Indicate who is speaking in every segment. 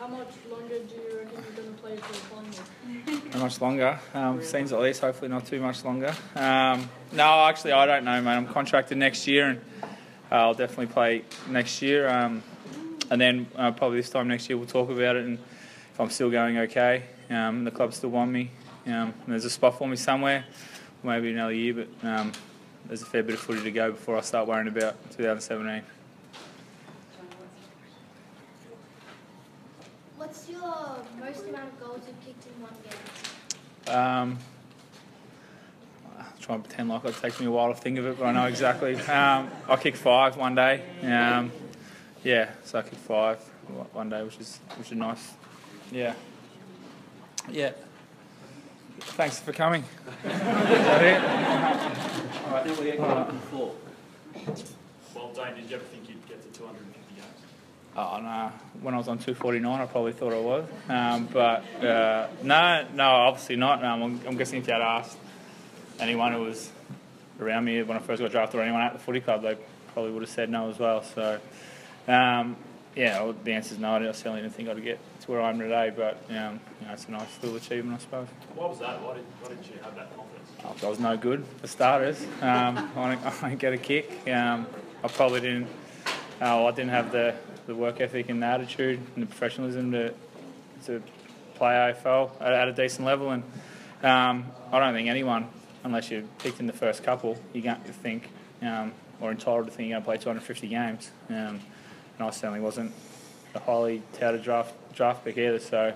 Speaker 1: How much longer do you reckon you're going to play for Collingwood?
Speaker 2: How much longer? Seems like this, hopefully not too much longer. No, actually, I don't know, mate. I'm contracted next year, and I'll definitely play next year. And then probably this time next year we'll talk about it, and if I'm still going okay, and the club still want me, and there's a spot for me somewhere, maybe another year, but there's a fair bit of footy to go before I start worrying about 2017.
Speaker 3: What's your most amount of goals you've kicked in one game?
Speaker 2: I'll try and pretend like it takes me a while to think of it, but I know exactly. I kicked 5 one day. So I kicked 5 one day, which is nice. Yeah. Thanks for coming. Is that it?
Speaker 4: All right, then we're going to the floor.
Speaker 5: Well, Dane, did you ever think you'd get to 250 games?
Speaker 2: Oh, no. When I was on 249, I probably thought I was. No, obviously not. I'm guessing if you had asked anyone who was around me when I first got drafted or anyone at the footy club, they probably would have said no as well. So, the answer is no. I certainly didn't think I'd get to where I am today, but it's a nice little achievement, I suppose.
Speaker 5: Why was that? Why did you have that confidence?
Speaker 2: I was no good for starters. I didn't get a kick. I probably didn't. I didn't have the work ethic and the attitude and the professionalism to play AFL at a decent level. And I don't think anyone, unless you're picked in the first couple, you're going to think or entitled to think you're going to play 250 games. And I certainly wasn't a highly touted draft pick either. So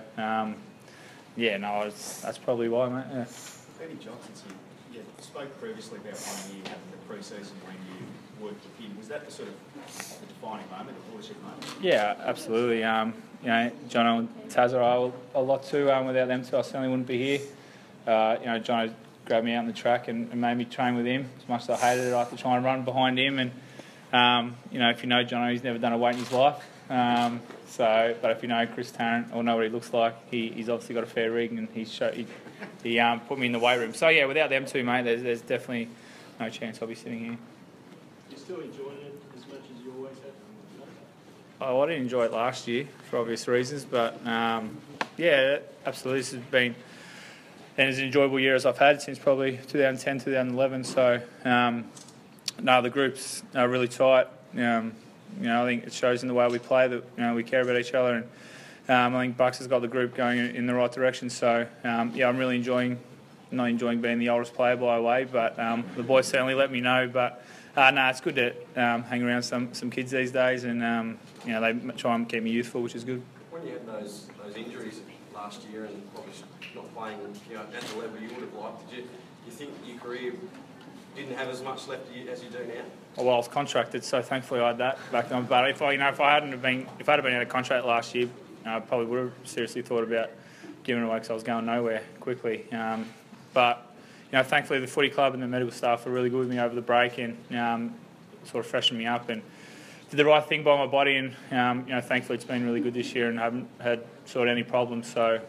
Speaker 2: that's probably why, mate. Yeah.
Speaker 6: Benny Johnson, you spoke previously about 1 year having the pre-season when you worked with him. Was that the sort of the defining moment, the leadership moment?
Speaker 2: Yeah, absolutely. John and Taz are a lot too. Without them two, I certainly wouldn't be here. John grabbed me out on the track and made me train with him. As much as I hated it, I had to try and run behind him. And if you know John, he's never done a weight in his life. But if you know Chris Tarrant or know what he looks like, he's obviously got a fair rig, and he put me in the weight room. So yeah, without them two, mate, there's definitely no chance I'll be sitting here.
Speaker 5: You still enjoying it as much as you always have?
Speaker 2: Oh, I didn't enjoy it last year for obvious reasons, but absolutely, this has been as enjoyable year as I've had since probably 2010, 2011. So the group's really tight. I think it shows in the way we play that we care about each other, and I think Bucks has got the group going in the right direction. So I'm really not enjoying being the oldest player by a way, but the boys certainly let me know. But it's good to hang around some kids these days, and they try and keep me youthful, which is good.
Speaker 4: When you had those injuries last year and probably not playing at the level you would have liked, did you think your career didn't have as much left as you do now?
Speaker 2: Well, I was contracted, so thankfully I had that back then. But if I had been out of contract last year, I probably would have seriously thought about giving it away because I was going nowhere quickly. But thankfully the footy club and the medical staff were really good with me over the break and sort of freshened me up and did the right thing by my body. And thankfully it's been really good this year and I haven't had sort of any problems. So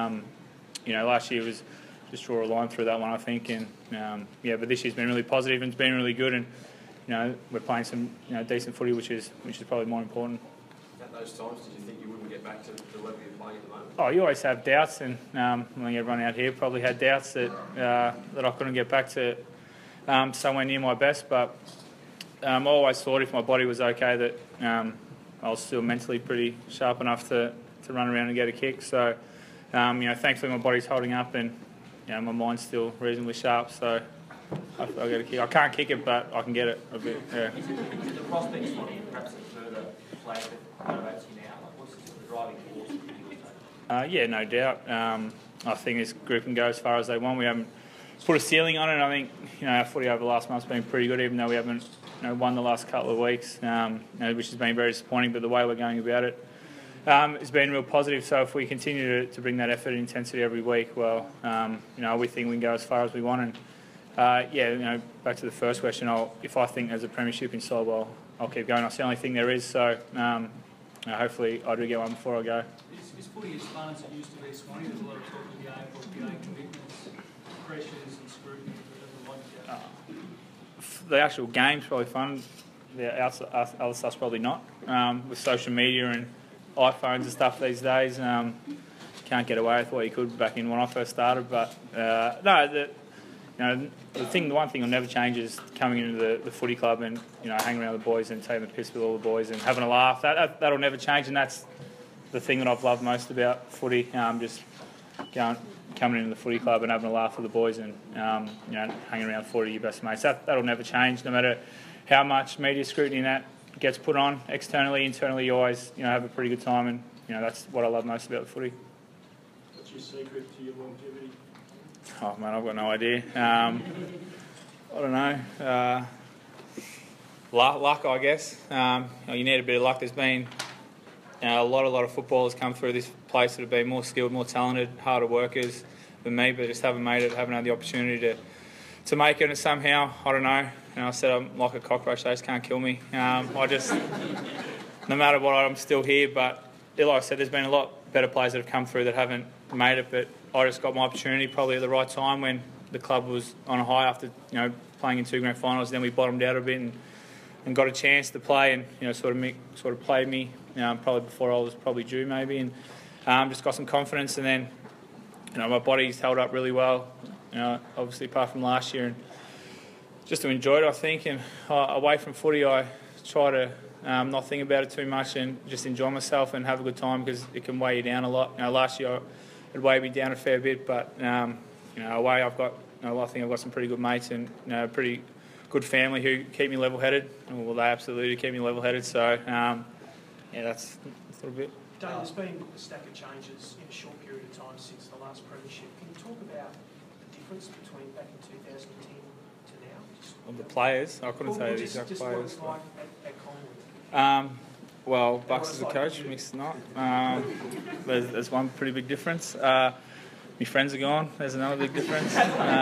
Speaker 2: last year was just draw a line through that one, I think. And but this year's been really positive and it's been really good. And we're playing some decent footy, which is probably more important.
Speaker 4: At those times, did you think you wouldn't get back to the level you're playing at the moment?
Speaker 2: Oh, you always have doubts, and I think everyone out here probably had doubts that I couldn't get back to somewhere near my best. But I always thought if my body was okay that I was still mentally pretty sharp enough to run around and get a kick. So thankfully my body's holding up and my mind's still reasonably sharp. So I'll get a kick. I can't kick it, but I can get it a bit. Yeah.
Speaker 7: Is it the prospects for perhaps a further play that motivates you now? What's the driving force?
Speaker 2: No doubt. I think this group can go as far as they want. We haven't put a ceiling on it. I think our footy over the last month's been pretty good, even though we haven't won the last couple of weeks, which has been very disappointing. But the way we're going about it has been real positive. So if we continue to bring that effort and intensity every week, well, we think we can go as far as we want. And back to the first question, if I think there's a premiership inside, well, I'll keep going. I certainly think there is. So hopefully I do get one before I go.
Speaker 8: Is footy as fun as it used to be, Swanee? There's a lot of talk of the AFL commitments, pressures and scrutiny.
Speaker 2: The actual game's probably fun. The other stuff's probably not. With social media and iPhones and stuff these days. Can't get away with what you could back in when I first started. But no, the one thing will never change is coming into the footy club and hanging around with the boys and taking the piss with all the boys and having a laugh. That'll never change, and that's the thing that I've loved most about footy. Just coming into the footy club and having a laugh with the boys and hanging around 40 of your best mates. That'll never change, no matter how much media scrutiny that gets put on externally, internally. You always have a pretty good time, and that's what I love most about the footy.
Speaker 5: What's your secret to your longevity?
Speaker 2: Oh man, I've got no idea. I don't know. Luck, I guess. You need a bit of luck. There's been a lot of footballers come through this place that have been more skilled, more talented, harder workers than me, but just haven't made it, haven't had the opportunity to make it. And somehow, I don't know. I said I'm like a cockroach; they just can't kill me. No matter what, I'm still here. But like I said, there's been a lot better players that have come through that haven't made it, but I just got my opportunity probably at the right time when the club was on a high after playing in 2 grand finals. Then we bottomed out a bit and got a chance to play and sort of played me probably before I was probably due maybe, and just got some confidence, and then my body's held up really well, obviously apart from last year, and just to enjoy it I think. And away from footy I try to not think about it too much and just enjoy myself and have a good time, because it can weigh you down a lot. Last year it weighed me down a fair bit, but away I think I've got some pretty good mates and a pretty good family who keep me level-headed. Well, they absolutely keep me level-headed. So that's a little bit.
Speaker 9: Dave, there's been a stack of changes in a short period of time since the last premiership. Can you talk about the difference between back in 2010 to now?
Speaker 2: Of the players, I couldn't say the exact
Speaker 9: just
Speaker 2: players.
Speaker 9: What it's like at Collingwood.
Speaker 2: Well, Bucks as a coach, Mick's not. There's one pretty big difference. My friends are gone. There's another big difference.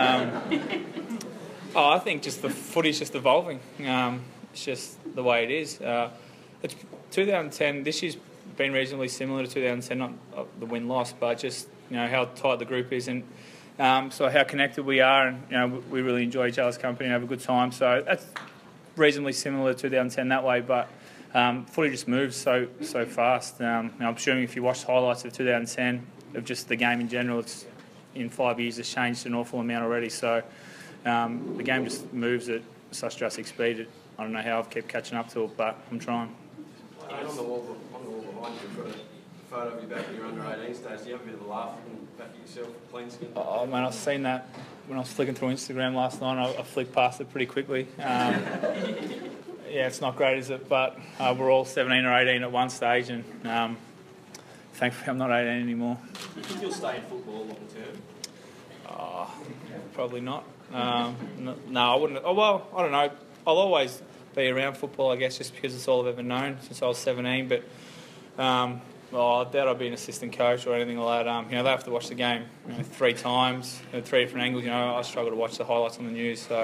Speaker 2: I think just the footy's just evolving. It's just the way it is. It's 2010. This year's been reasonably similar to 2010, not the win-loss, but just how tight the group is and so how connected we are, and we really enjoy each other's company and have a good time. So that's reasonably similar to 2010 that way, but footy just moves so fast. I'm assuming if you watch highlights of 2010 of just the game in general, it's in 5 years it's changed an awful amount already. So the game just moves at such drastic speed. I don't know how I've kept catching up to it, but I'm trying.
Speaker 4: On the wall behind you, you've got a photo of you back in your under-18 stage. Do you have a bit of a laugh looking back at yourself, clean skin?
Speaker 2: Oh man, I've seen that when I was flicking through Instagram last night. I flicked past it pretty quickly. Yeah, it's not great, is it? But we're all 17 or 18 at one stage, and thankfully I'm not 18 anymore.
Speaker 7: Do you think you'll stay in football long term?
Speaker 2: Probably not. No, I wouldn't. Oh, well, I don't know. I'll always be around football, I guess, just because it's all I've ever known since I was 17. But I doubt I'll be an assistant coach or anything like that. They have to watch the game 3 times, 3 different angles. I struggle to watch the highlights on the news, so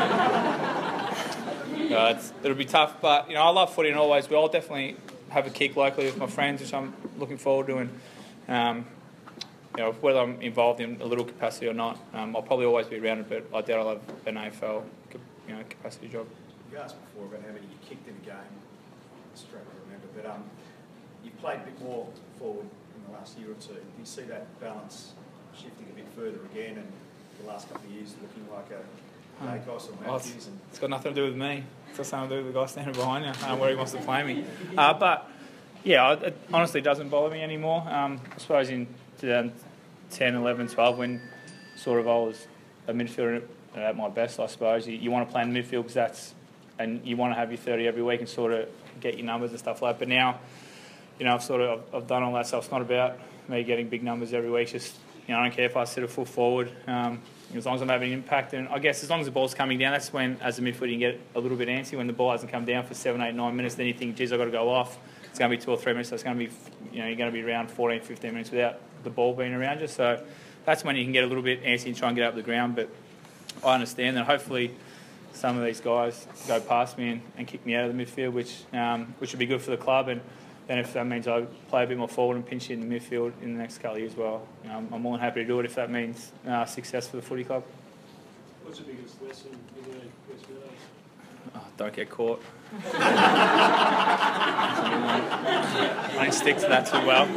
Speaker 2: it'll be tough. But I love footy and always will. I'll definitely have a kick locally with my friends, which I'm looking forward to. And whether I'm involved in a little capacity or not, I'll probably always be around it. But I doubt I'll have an AFL capacity job.
Speaker 6: You asked before about how many you kicked in a game. I struggle to remember, but you've played a bit more forward in the last year or two. Do you see that balance shifting a bit further again, and the last couple of years looking like a Dacos or Matthews?
Speaker 2: It's got nothing to do with me. It's got something to do with the guy standing behind you. I don't know where he wants to play me. But yeah, it honestly doesn't bother me anymore. I suppose in 2010, 11, 12, when sort of I was a midfielder at my best, I suppose you want to play in the midfield because and you want to have your 30 every week and sort of get your numbers and stuff like that. But now, I've done all that stuff. It's not about me getting big numbers every week. It's just, I don't care if I sit a full forward. As long as I'm having an impact, and I guess as long as the ball's coming down, that's when, as a midfielder, you can get a little bit antsy. When the ball hasn't come down for 7, 8, 9 minutes, then you think, geez, I've got to go off. It's going to be 2 or 3 minutes, so it's going to be, you're going to be around 14, 15 minutes without the ball being around you. So that's when you can get a little bit antsy and try and get up the ground. But I understand that hopefully some of these guys go past me and kick me out of the midfield, which would be good for the club. And then if that means I play a bit more forward and pinch you in the midfield in the next couple of years, well, I'm more than happy to do it if that means success for the footy club.
Speaker 5: What's the biggest lesson you learned at West Meadows?
Speaker 2: Don't get caught. I didn't stick to that too well.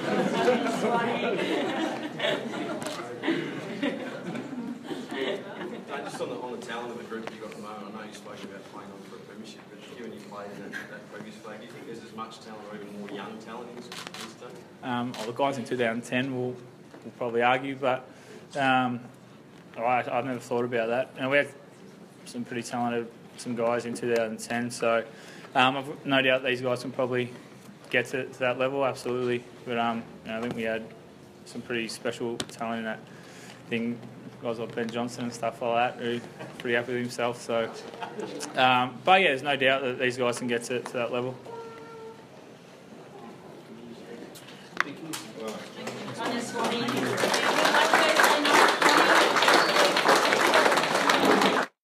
Speaker 4: Just on the talent of the group that you've got at the moment, I know you spoke about playing on for a premiership, but given you played in that previous flag, do you think there's as much talent or even more young talent in this team?
Speaker 2: The guys in 2010 will probably argue, but I've never thought about that. And we had some pretty talented guys in 2010, so I've no doubt these guys can probably get to that level, absolutely. But I think we had some pretty special talent in that thing. Guys like Ben Johnson and stuff like that, who's pretty happy with himself. So, but yeah, there's no doubt that these guys can get to that level.